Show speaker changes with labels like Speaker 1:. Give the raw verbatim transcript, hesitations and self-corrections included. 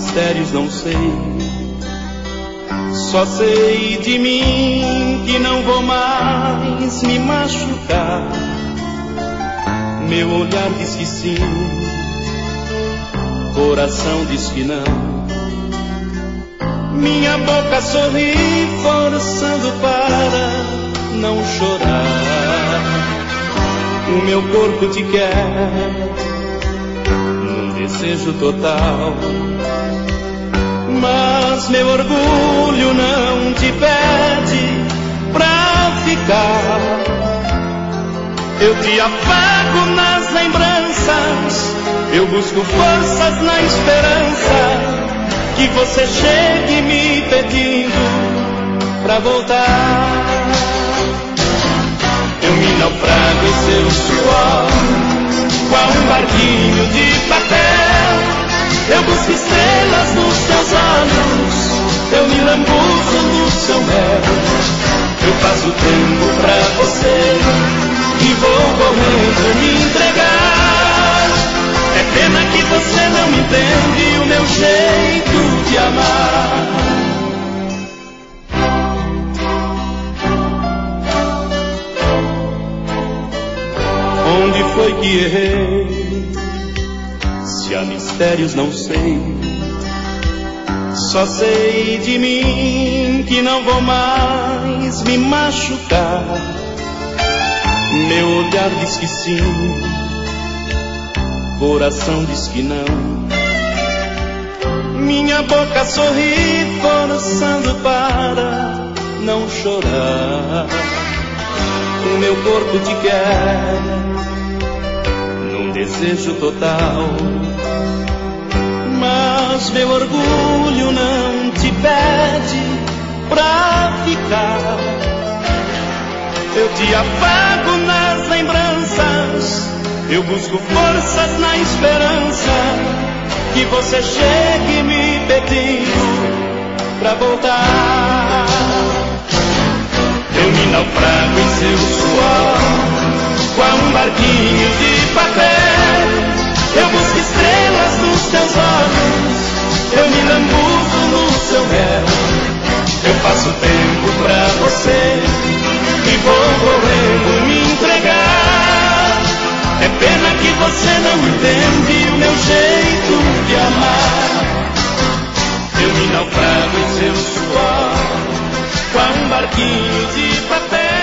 Speaker 1: mistérios não sei. Só sei de mim que não vou mais me machucar. Meu olhar diz que sim, coração diz que não. Minha boca sorri forçando para não chorar. O meu corpo te quer num desejo total, mas meu orgulho não te pede pra ficar. Eu te apago nas lembranças, eu busco forças na esperança que você chegue me pedindo pra voltar. Eu me naufrago em seu suor, qual um barquinho de papel. Eu busco estrelas nos seus olhos, eu me lambuzo no seu mel. Eu faço tempo pra você e vou correndo me entregar. É pena que você não entende o meu jeito de amar. Onde foi que errei? Se há mistérios não sei. Só sei de mim que não vou mais me machucar. Meu olhar diz que sim, coração diz que não. Minha boca sorri forçando para não chorar. O meu corpo te quer num desejo total, mas meu orgulho não te pede pra ficar. Eu te apago nas lembranças, eu busco forças na esperança que você chegue me pedindo pra voltar. Eu me naufrago em seu suor, qual um barquinho de papel. Eu busco estrelas nos seus olhos, eu me lambuzo no seu mel. Eu faço tempo pra você e vou correndo me entregar. É pena que você não entende o meu jeito de amar. Eu me naufrago em seu suor, qual um barquinho de papel.